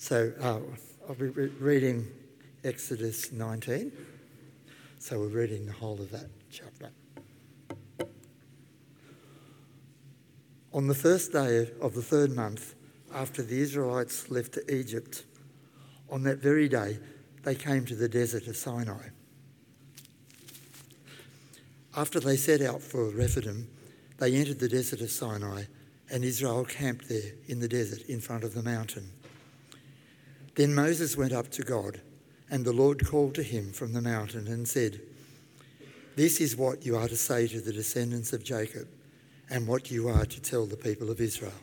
I'll be reading Exodus 19. So we're reading the whole of that chapter. On the first day of the third month, after the Israelites left Egypt, on that very day they came to the desert of Sinai. After they set out for Rephidim, they entered the desert of Sinai, and Israel camped there in the desert in front of the mountain. Then Moses went up to God, and the Lord called to him from the mountain and said, "This is what you are to say to the descendants of Jacob, and what you are to tell the people of Israel.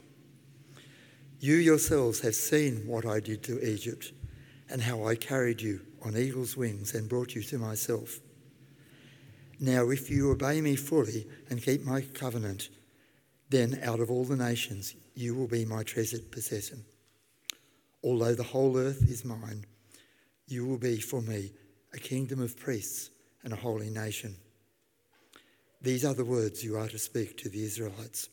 You yourselves have seen what I did to Egypt, and how I carried you on eagle's wings and brought you to myself. Now if you obey me fully and keep my covenant, then out of all the nations you will be my treasured possession. Although the whole earth is mine, you will be for me a kingdom of priests and a holy nation. These are the words you are to speak to the Israelites."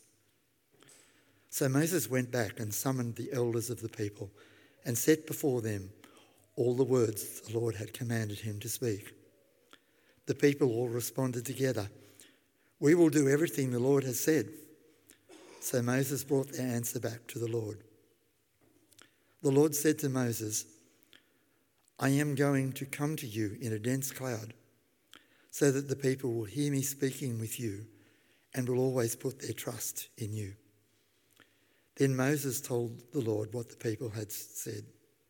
So Moses went back and summoned the elders of the people and set before them all the words the Lord had commanded him to speak. The people all responded together, "We will do everything the Lord has said." So Moses brought their answer back to the Lord. The Lord said to Moses, "I am going to come to you in a dense cloud, so that the people will hear me speaking with you and will always put their trust in you." Then Moses told the Lord what the people had said.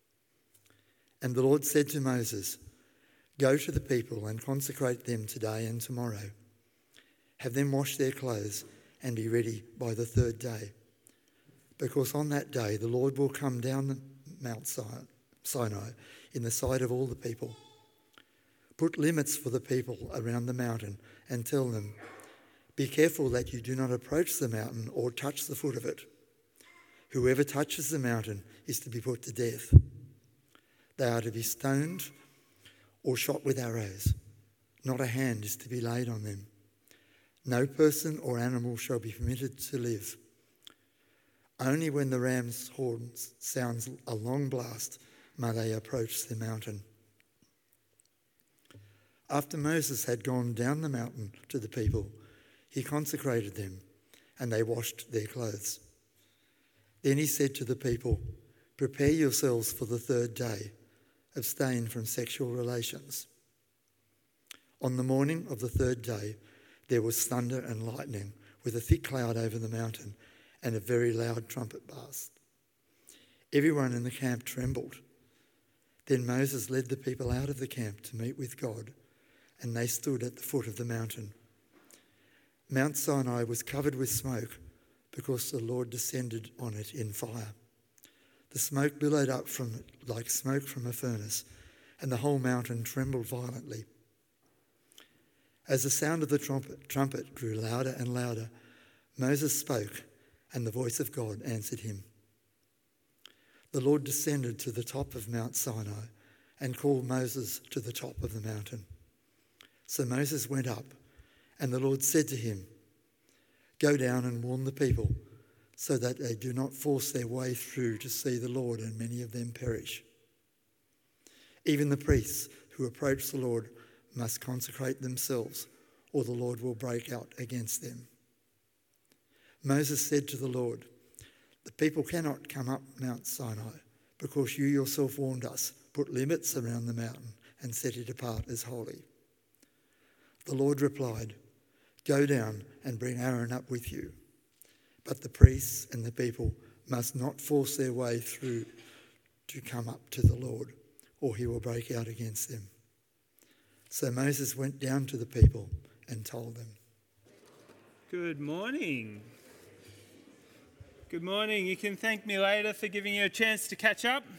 And the Lord said to Moses, "Go to the people and consecrate them today and tomorrow. Have them wash their clothes and be ready by the third day. Because on that day the Lord will come down the Mount Sinai in the sight of all the people. Put limits for the people around the mountain and tell them, 'Be careful that you do not approach the mountain or touch the foot of it. Whoever touches the mountain is to be put to death. They are to be stoned or shot with arrows. Not a hand is to be laid on them. No person or animal shall be permitted to live. Only when the ram's horn sounds a long blast may they approach the mountain.'" After Moses had gone down the mountain to the people, he consecrated them, and they washed their clothes. Then he said to the people, "Prepare yourselves for the third day. Abstain from sexual relations." On the morning of the third day, there was thunder and lightning with a thick cloud over the mountain and a very loud trumpet blast. Everyone in the camp trembled. Then Moses led the people out of the camp to meet with God, and they stood at the foot of the mountain. Mount Sinai was covered with smoke because the Lord descended on it in fire. The smoke billowed up from it like smoke from a furnace, and the whole mountain trembled violently. As the sound of the trumpet grew louder and louder, Moses spoke, and the voice of God answered him. The Lord descended to the top of Mount Sinai and called Moses to the top of the mountain. So Moses went up, and the Lord said to him, "Go down and warn the people, so that they do not force their way through to see the Lord and many of them perish. Even the priests who approach the Lord must consecrate themselves, or the Lord will break out against them." Moses said to the Lord, "The people cannot come up Mount Sinai because you yourself warned us, put limits around the mountain and set it apart as holy." The Lord replied, "Go down and bring Aaron up with you. But the priests and the people must not force their way through to come up to the Lord, or he will break out against them." So Moses went down to the people and told them. Good morning. Good morning. You can thank me later for giving you a chance to catch up.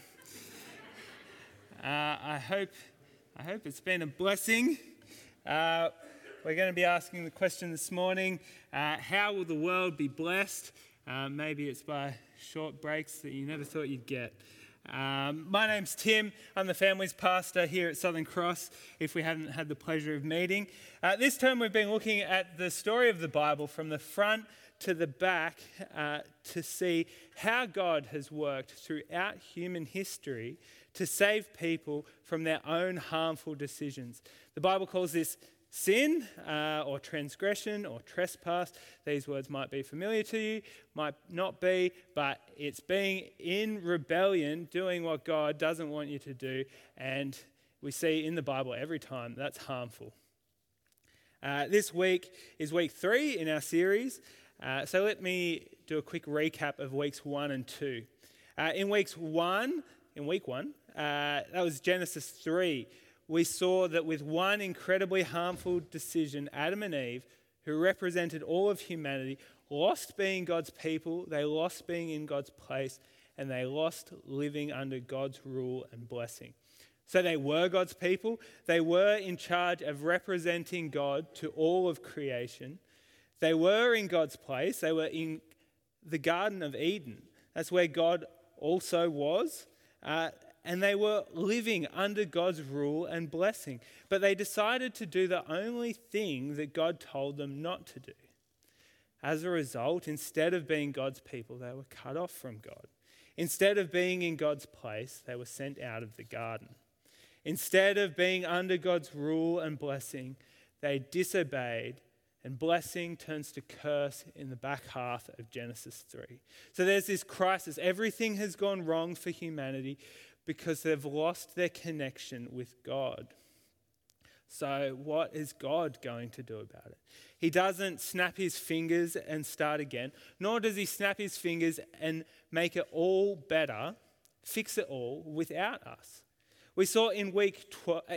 I hope it's been a blessing. We're going to be asking the question this morning, how will the world be blessed? Maybe it's by short breaks that you never thought you'd get. My name's Tim. I'm the family's pastor here at Southern Cross, if we haven't had the pleasure of meeting. This term we've been looking at the story of the Bible from the front to the back to see how God has worked throughout human history to save people from their own harmful decisions. The Bible calls this sin or transgression or trespass. These words might be familiar to you, might not be, but it's being in rebellion, doing what God doesn't want you to do. And we see in the Bible every time that's harmful. This week is week 3 in our series. So let me do a quick recap of weeks 1 and 2. In week 1, that was Genesis 3. We saw that with one incredibly harmful decision, Adam and Eve, who represented all of humanity, lost being God's people, they lost being in God's place, and they lost living under God's rule and blessing. So they were God's people. They were in charge of representing God to all of creation. They were in God's place. They were in the Garden of Eden. That's where God also was. And they were living under God's rule and blessing. But they decided to do the only thing that God told them not to do. As a result, instead of being God's people, they were cut off from God. Instead of being in God's place, they were sent out of the garden. Instead of being under God's rule and blessing, they disobeyed, and blessing turns to curse in the back half of Genesis 3. So there's this crisis. Everything has gone wrong for humanity because they've lost their connection with God. So what is God going to do about it? He doesn't snap his fingers and start again, nor does he snap his fingers and make it all better, fix it all without us. We saw in week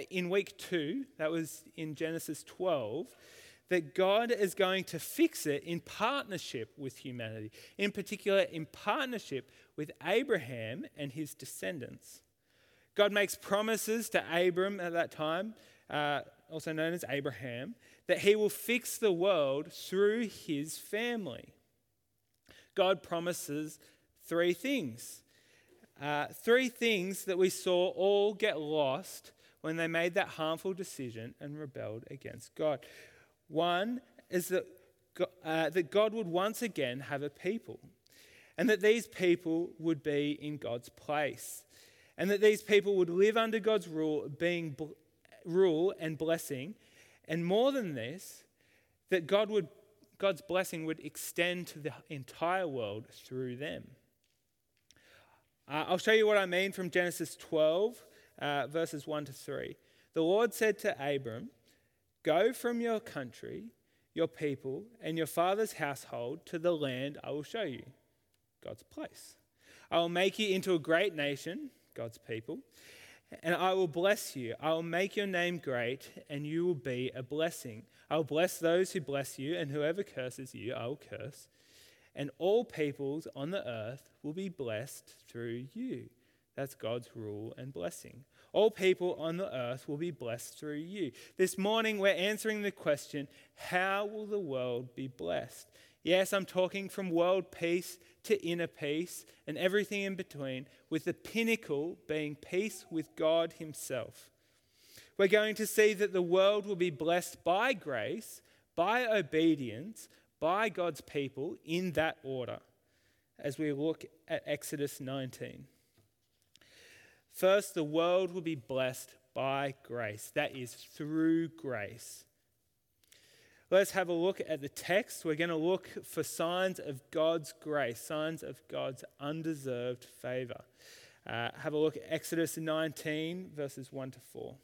2, that was in Genesis 12, that God is going to fix it in partnership with humanity, in particular in partnership with Abraham and his descendants. God makes promises to Abram at that time, also known as Abraham, that he will fix the world through his family. God promises 3 things. 3 things that we saw all get lost when they made that harmful decision and rebelled against God. One is that God would once again have a people, and that these people would be in God's place, and that these people would live under God's rule and blessing, and more than this, that God's blessing would extend to the entire world through them. I'll show you what I mean from Genesis 12, verses 1 to 3. The Lord said to Abram, "Go from your country, your people, and your father's household to the land I will show you," God's place. "I will make you into a great nation," God's people, "and I will bless you. I will make your name great, and you will be a blessing. I will bless those who bless you, and whoever curses you, I will curse. And all peoples on the earth will be blessed through you." That's God's rule and blessing. All people on the earth will be blessed through you. This morning we're answering the question, how will the world be blessed? Yes, I'm talking from world peace to inner peace and everything in between, with the pinnacle being peace with God himself. We're going to see that the world will be blessed by grace, by obedience, by God's people in that order as we look at Exodus 19. First, the world will be blessed by grace. That is through grace. Let's have a look at the text. We're going to look for signs of God's grace, signs of God's undeserved favor. Have a look at Exodus 19, verses 1 to 4.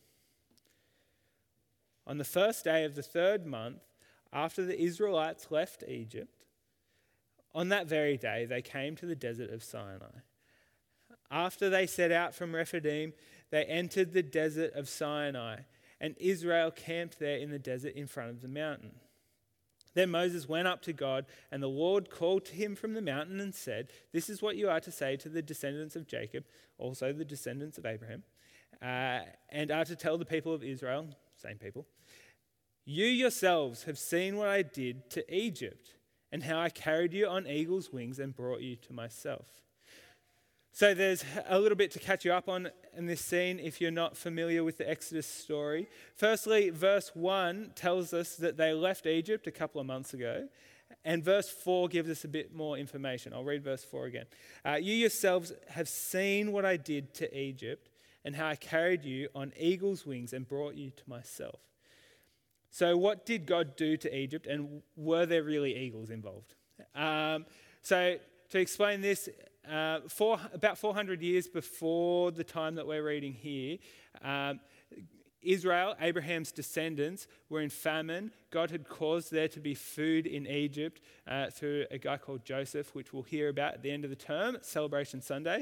On the first day of the 3rd month, after the Israelites left Egypt, on that very day they came to the desert of Sinai. After they set out from Rephidim, they entered the desert of Sinai, and Israel camped there in the desert in front of the mountain. Then Moses went up to God, and the Lord called to him from the mountain and said, "This is what you are to say to the descendants of Jacob, also the descendants of Abraham, and are to tell the people of Israel," same people, "You yourselves have seen what I did to Egypt, and how I carried you on eagle's wings and brought you to myself." So there's a little bit to catch you up on in this scene if you're not familiar with the Exodus story. Firstly, verse 1 tells us that they left Egypt a couple of months ago, And verse 4 gives us a bit more information. I'll read verse 4 again. You yourselves have seen what I did to Egypt and how I carried you on eagle's wings and brought you to myself. So what did God do to Egypt, and were there really eagles involved? So to explain this, about 400 years before the time that we're reading here, Israel, Abraham's descendants, were in famine. God had caused there to be food in Egypt through a guy called Joseph, which we'll hear about at the end of the term, Celebration Sunday.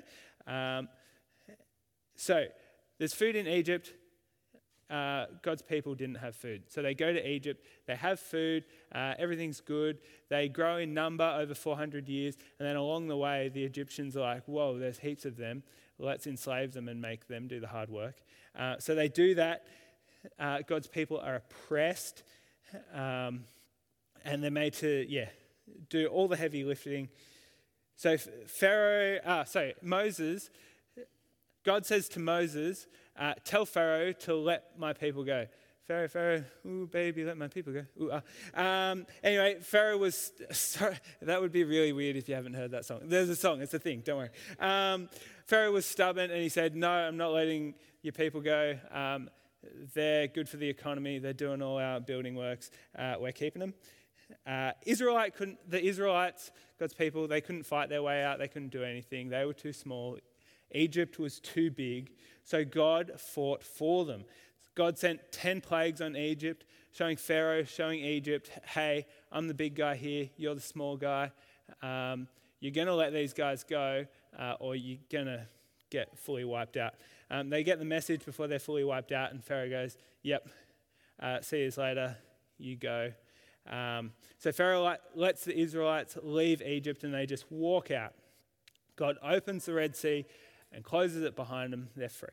So there's food in Egypt. God's people didn't have food. So they go to Egypt, they have food, everything's good. They grow in number over 400 years, and then along the way, the Egyptians are like, whoa, there's heaps of them. Let's enslave them and make them do the hard work. So they do that. God's people are oppressed, and they're made to, do all the heavy lifting. So Moses, God says to Moses, tell Pharaoh to let my people go. Pharaoh, ooh, baby, let my people go. Ooh, Anyway, Pharaoh was, sorry, that would be really weird if you haven't heard that song. There's a song, it's a thing, don't worry. Pharaoh was stubborn and he said, no, I'm not letting your people go. They're good for the economy. They're doing all our building works. We're keeping them. The Israelites, God's people, they couldn't fight their way out. They couldn't do anything. They were too small. Egypt was too big. So God fought for them. God sent 10 plagues on Egypt, showing Pharaoh, showing Egypt, hey, I'm the big guy here, you're the small guy. You're going to let these guys go or you're going to get fully wiped out. They get the message before they're fully wiped out, and Pharaoh goes, yep, see you later, you go. So Pharaoh lets the Israelites leave Egypt and they just walk out. God opens the Red Sea and closes it behind them. They're free.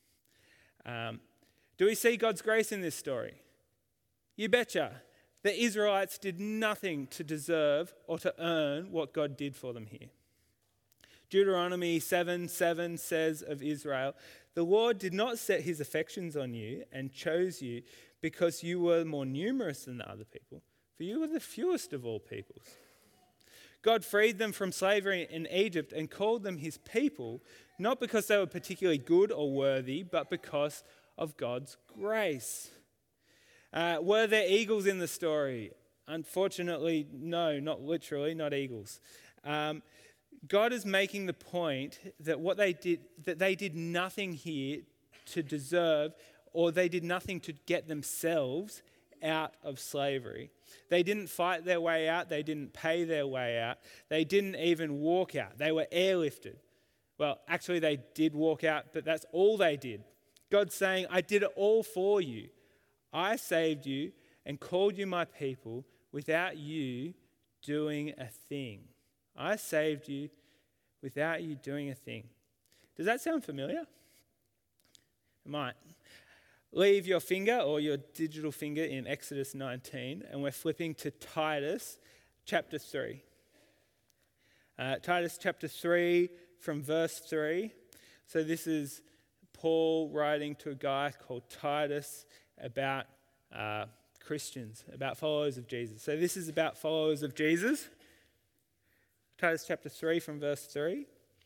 Do we see God's grace in this story? You betcha. The Israelites did nothing to deserve or to earn what God did for them here. Deuteronomy 7:7 says of Israel, the Lord did not set his affections on you and chose you because you were more numerous than the other people, for you were the fewest of all peoples. God freed them from slavery in Egypt and called them his people, not because they were particularly good or worthy, but because of God's grace. Were there eagles in the story? Unfortunately, no, not literally, not eagles. God is making the point that what they did nothing here to deserve, or they did nothing to get themselves out of slavery. They didn't fight their way out. They didn't pay their way out. They didn't even walk out. They were airlifted. Well, actually they did walk out, but that's all they did. God's saying, I did it all for you. I saved you and called you my people without you doing a thing. I saved you without you doing a thing. Does that sound familiar? It might. Leave your finger or your digital finger in Exodus 19, and we're flipping to Titus chapter 3. Titus chapter 3 from verse 3. So this is Paul writing to a guy called Titus about Christians, about followers of Jesus. So this is about followers of Jesus. Titus chapter 3 from verse 3.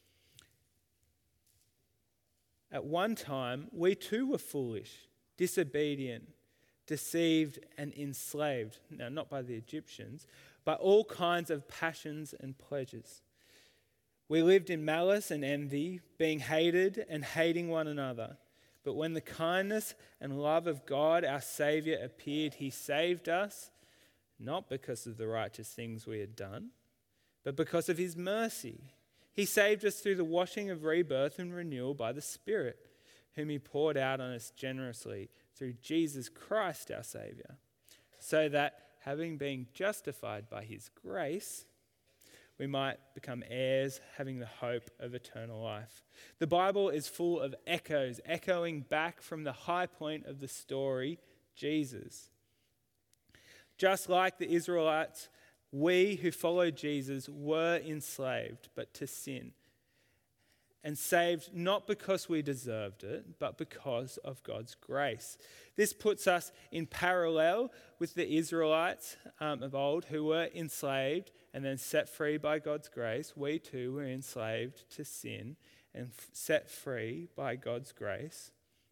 At one time, we too were foolish, disobedient, deceived and enslaved. Now, not by the Egyptians, but all kinds of passions and pleasures. We lived in malice and envy, being hated and hating one another. But when the kindness and love of God, our Saviour, appeared, he saved us, not because of the righteous things we had done, but because of his mercy. He saved us through the washing of rebirth and renewal by the Spirit, whom he poured out on us generously through Jesus Christ our Saviour, so that, having been justified by his grace, we might become heirs, having the hope of eternal life. The Bible is full of echoes, echoing back from the high point of the story, Jesus. Just like the Israelites, we who follow Jesus were enslaved, but to sin. and saved not because we deserved it, but because of God's grace. This puts us in parallel with the Israelites of old who were enslaved and then set free by God's grace. We too were enslaved to sin and set free by God's grace.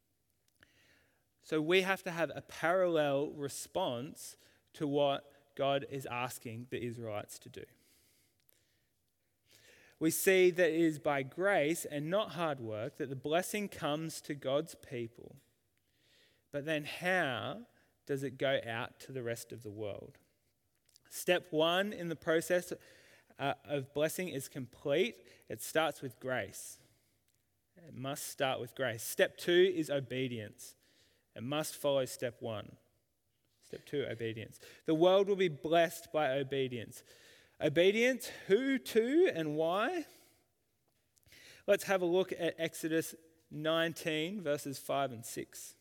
So we have to have a parallel response to what God is asking the Israelites to do. We see that it is by grace and not hard work that the blessing comes to God's people. But then how does it go out to the rest of the world? Step one in the process of blessing is complete. It starts with grace. It must start with grace. Step two is obedience. It must follow step one. Step two, obedience. The world will be blessed by obedience. Obedience, who to and why? Let's have a look at Exodus 19, verses 5 and 6.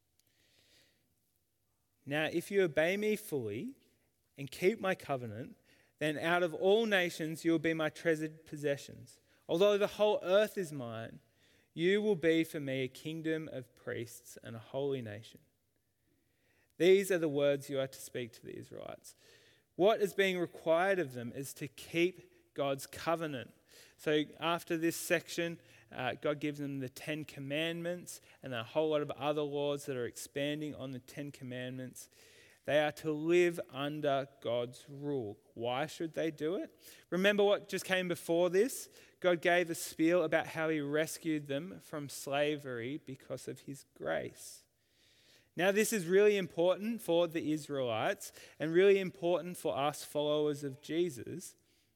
Now, if you obey me fully and keep my covenant, then out of all nations you will be my treasured possessions. Although the whole earth is mine, you will be for me a kingdom of priests and a holy nation. These are the words you are to speak to the Israelites. What is being required of them is to keep God's covenant. So after this section, God gives them the 10 Commandments and a whole lot of other laws that are expanding on the 10 Commandments. They are to live under God's rule. Why should they do it? Remember what just came before this? God gave a spiel about how he rescued them from slavery because of his grace. Now, this is really important for the Israelites and really important for us followers of Jesus.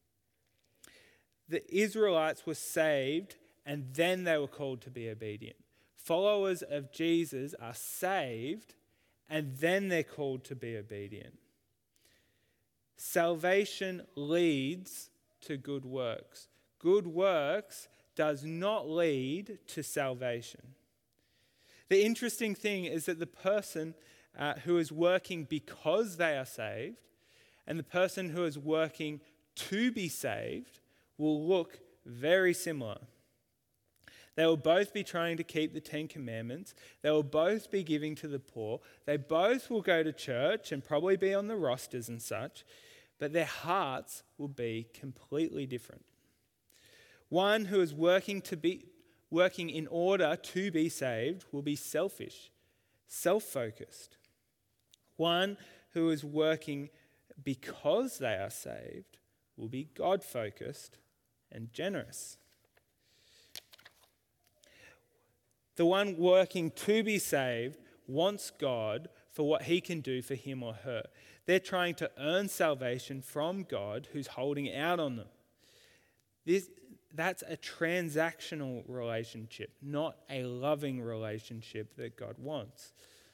The Israelites were saved and then they were called to be obedient. Followers of Jesus are saved and then they're called to be obedient. Salvation leads to good works. Good works does not lead to salvation. The interesting thing is that the person who is working because they are saved and the person who is working to be saved will look very similar. They will both be trying to keep the 10 Commandments. They will both be giving to the poor. They both will go to church and probably be on the rosters and such, but their hearts will be completely different. One who is working in order to be saved will be selfish, self-focused. One who is working because they are saved will be God-focused and generous. The one working to be saved wants God for what he can do for him or her. They're trying to earn salvation from God who's holding out on them. That's a transactional relationship, not a loving relationship that God wants.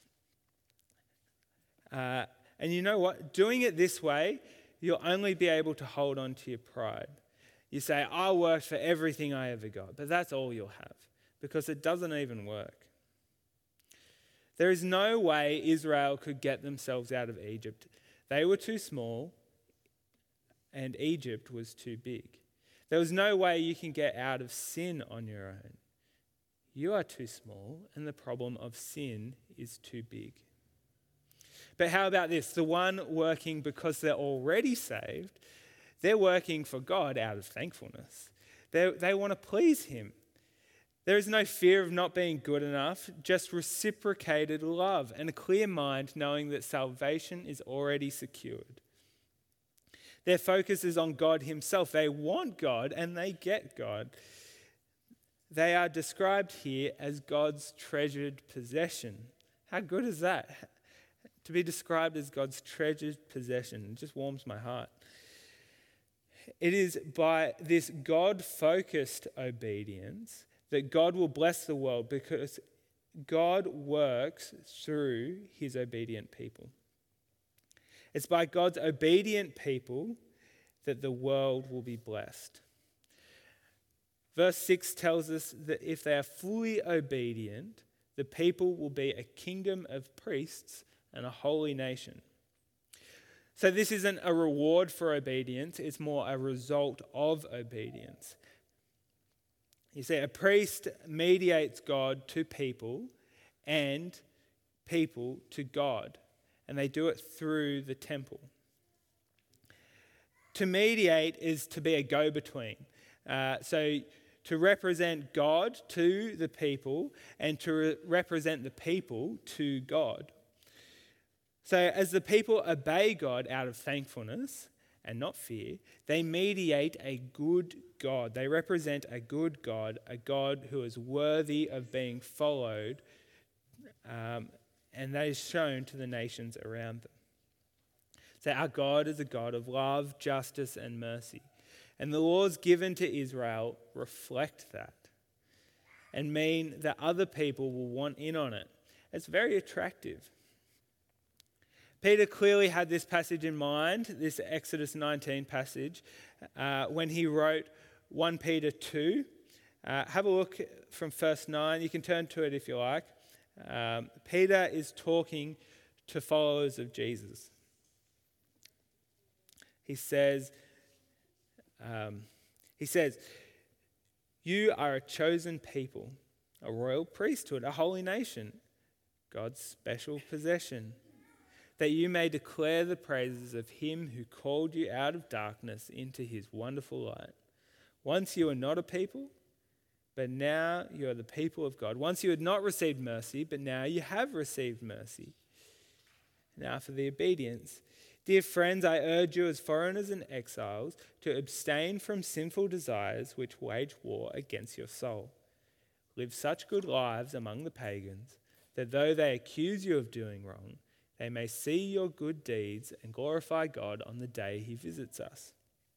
And you know what? Doing it this way, you'll only be able to hold on to your pride. You say, I worked for everything I ever got, but that's all you'll have because it doesn't even work. There is no way Israel could get themselves out of Egypt. They were too small and Egypt was too big. There was no way you can get out of sin on your own. You are too small, and the problem of sin is too big. But how about this? The one working because they're already saved, they're working for God out of thankfulness. They want to please him. There is no fear of not being good enough, just reciprocated love and a clear mind knowing that salvation is already secured. Their focus is on God himself. They want God and they get God. They are described here as God's treasured possession. How good is that? To be described as God's treasured possession. It just warms my heart. It is by this God-focused obedience that God will bless the world because God works through his obedient people. It's by God's obedient people that the world will be blessed. Verse 6 tells us that if they are fully obedient, the people will be a kingdom of priests and a holy nation. So this isn't a reward for obedience, it's more a result of obedience. You see, a priest mediates God to people and people to God, and they do it through the temple. To mediate is to be a go-between. So to represent God to the people and to represent the people to God. So as the people obey God out of thankfulness and not fear, they mediate a good God. They represent a good God, a God who is worthy of being followed, and that is shown to the nations around them. So our God is a God of love, justice, and mercy. And the laws given to Israel reflect that and mean that other people will want in on it. It's very attractive. Peter clearly had this passage in mind, this Exodus 19 passage, when he wrote 1 Peter 2. Have a look from verse 9. You can turn to it if you like. Peter is talking to followers of Jesus. He says, "You are a chosen people, a royal priesthood, a holy nation, God's special possession, that you may declare the praises of him who called you out of darkness into his wonderful light. Once you were not a people, but now you are the people of God. Once you had not received mercy, but now you have received mercy." Now for the obedience. "Dear friends, I urge you as foreigners and exiles to abstain from sinful desires which wage war against your soul. Live such good lives among the pagans that though they accuse you of doing wrong, they may see your good deeds and glorify God on the day he visits us."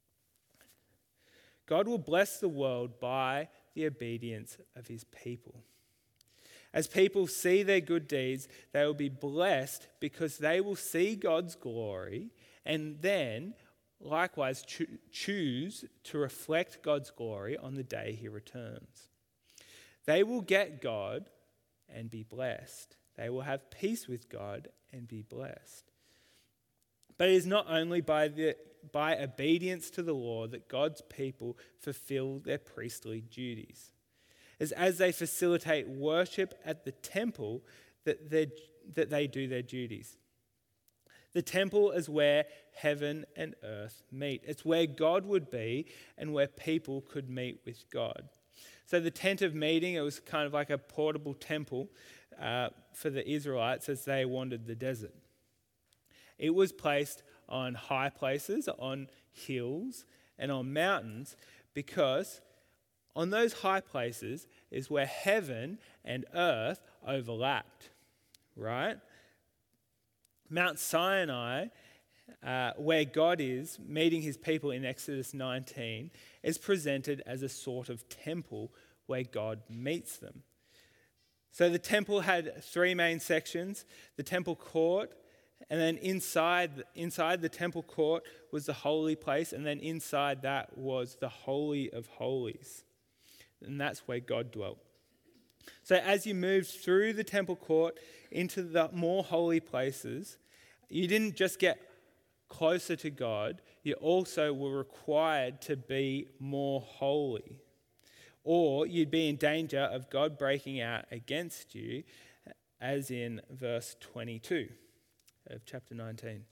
God will bless the world by the obedience of his people. As people see their good deeds, they will be blessed because they will see God's glory and then likewise choose to reflect God's glory on the day he returns. They will get God and be blessed. They will have peace with God and be blessed. But it is not only by obedience to the law that God's people fulfill their priestly duties. It's as they facilitate worship at the temple that they do their duties. The temple is where heaven and earth meet. It's where God would be and where people could meet with God. So the tent of meeting, it was kind of like a portable temple for the Israelites as they wandered the desert. It was placed on high places, on hills, and on mountains because on those high places is where heaven and earth overlapped, right? Mount Sinai, where God is meeting his people in Exodus 19, is presented as a sort of temple where God meets them. So the temple had three main sections: the temple court, and then inside the temple court was the holy place, and then inside that was the Holy of Holies. And that's where God dwelt. So as you moved through the temple court into the more holy places, you didn't just get closer to God, you also were required to be more holy. Or you'd be in danger of God breaking out against you, as in verse 22 of chapter 19.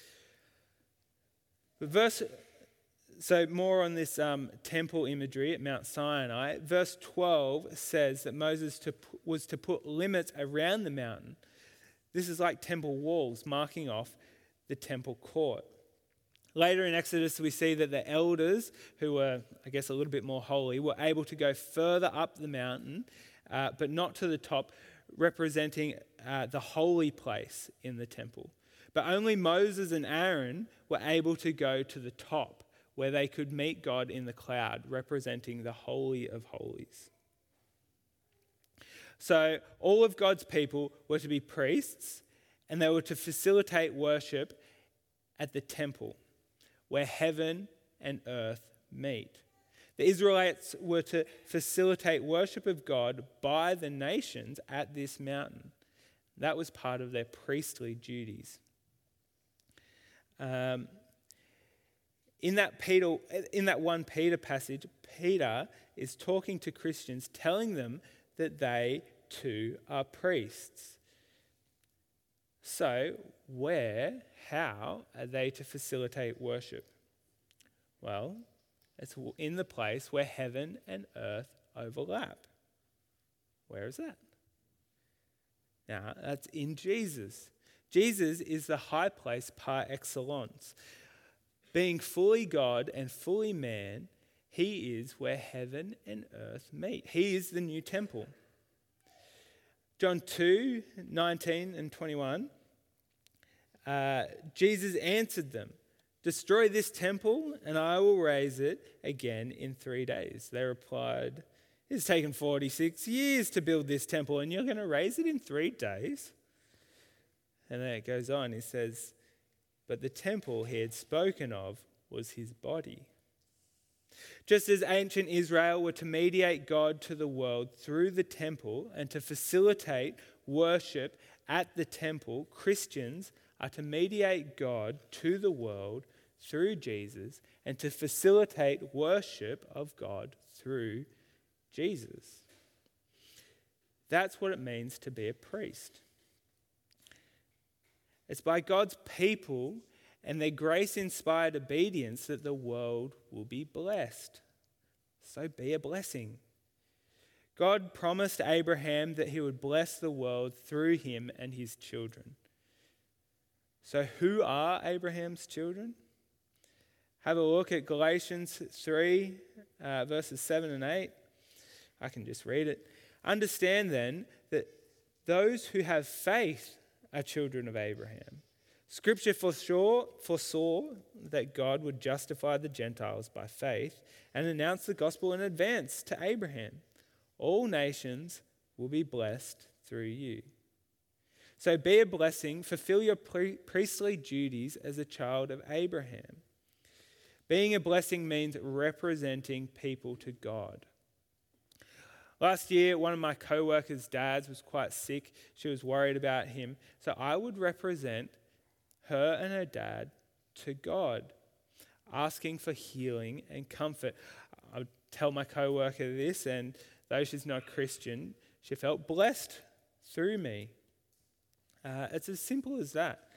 So more on this temple imagery at Mount Sinai. Verse 12 says that Moses was to put limits around the mountain. This is like temple walls marking off the temple court. Later in Exodus, we see that the elders, who were, I guess, a little bit more holy, were able to go further up the mountain, but not to the top, representing the holy place in the temple. But only Moses and Aaron were able to go to the top, where they could meet God in the cloud, representing the Holy of Holies. So all of God's people were to be priests, and they were to facilitate worship at the temple, where heaven and earth meet. The Israelites were to facilitate worship of God by the nations at this mountain. That was part of their priestly duties. In that 1 Peter passage, Peter is talking to Christians, telling them that they too are priests. So, how are they to facilitate worship? Well, it's in the place where heaven and earth overlap. Where is that? Now, that's in Jesus. Jesus is the high place par excellence. Being fully God and fully man, he is where heaven and earth meet. He is the new temple. John 2:19 and 21, Jesus answered them, "Destroy this temple and I will raise it again in 3 days." They replied, "It's taken 46 years to build this temple and you're going to raise it in 3 days?" And then it goes on, he says, "But the temple he had spoken of was his body." Just as ancient Israel were to mediate God to the world through the temple and to facilitate worship at the temple, Christians are to mediate God to the world through Jesus and to facilitate worship of God through Jesus. That's what it means to be a priest. It's by God's people and their grace-inspired obedience that the world will be blessed. So be a blessing. God promised Abraham that he would bless the world through him and his children. So who are Abraham's children? Have a look at Galatians 3, verses 7 and 8. I can just read it. Understand then that those who have faith are children of Abraham. Scripture foresaw that God would justify the Gentiles by faith and announce the gospel in advance to Abraham. All nations will be blessed through you. So be a blessing, fulfill your priestly duties as a child of Abraham. Being a blessing means representing people to God. Last year, one of my co-workers' dads was quite sick. She was worried about him. So I would represent her and her dad to God, asking for healing and comfort. I would tell my co-worker this, and though she's not Christian, she felt blessed through me. It's as simple as that.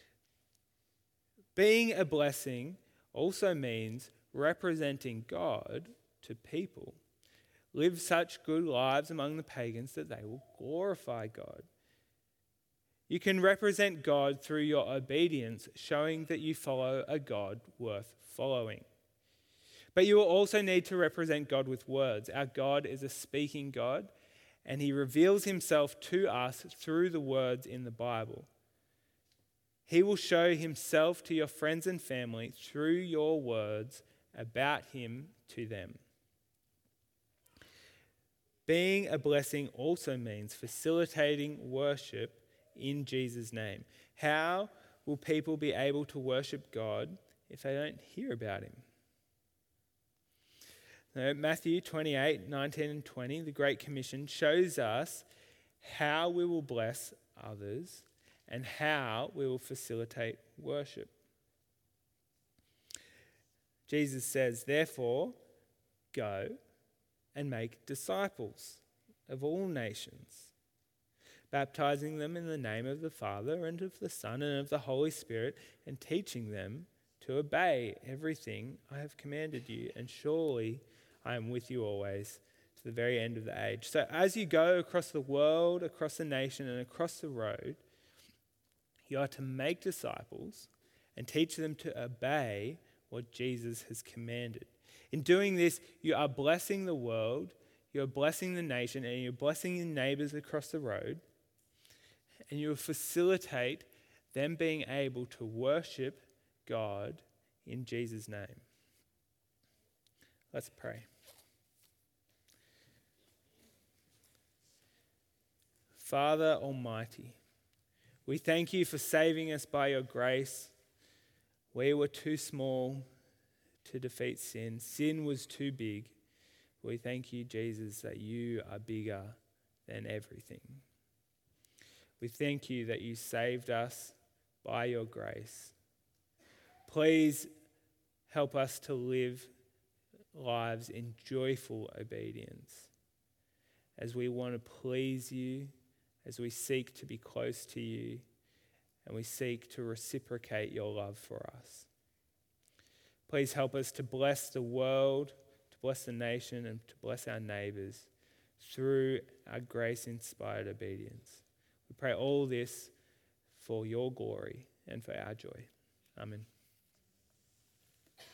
Being a blessing also means representing God to people. Live such good lives among the pagans that they will glorify God. You can represent God through your obedience, showing that you follow a God worth following. But you will also need to represent God with words. Our God is a speaking God, and he reveals himself to us through the words in the Bible. He will show himself to your friends and family through your words about him to them. Being a blessing also means facilitating worship in Jesus' name. How will people be able to worship God if they don't hear about him? Now, Matthew 28, 19 and 20, the Great Commission, shows us how we will bless others and how we will facilitate worship. Jesus says, "Therefore, go and make disciples of all nations, baptizing them in the name of the Father and of the Son and of the Holy Spirit, and teaching them to obey everything I have commanded you. And surely I am with you always to the very end of the age." So as you go across the world, across the nation, and across the road, you are to make disciples and teach them to obey what Jesus has commanded. In doing this, you are blessing the world, you're blessing the nation, and you're blessing your neighbors across the road, and you will facilitate them being able to worship God in Jesus' name. Let's pray. Father Almighty, we thank you for saving us by your grace. We were too small to defeat sin. Sin was too big. We thank you, Jesus, that you are bigger than everything. We thank you that you saved us by your grace. Please help us to live lives in joyful obedience as we want to please you, as we seek to be close to you, and we seek to reciprocate your love for us. Please help us to bless the world, to bless the nation, and to bless our neighbours through our grace-inspired obedience. We pray all this for your glory and for our joy. Amen.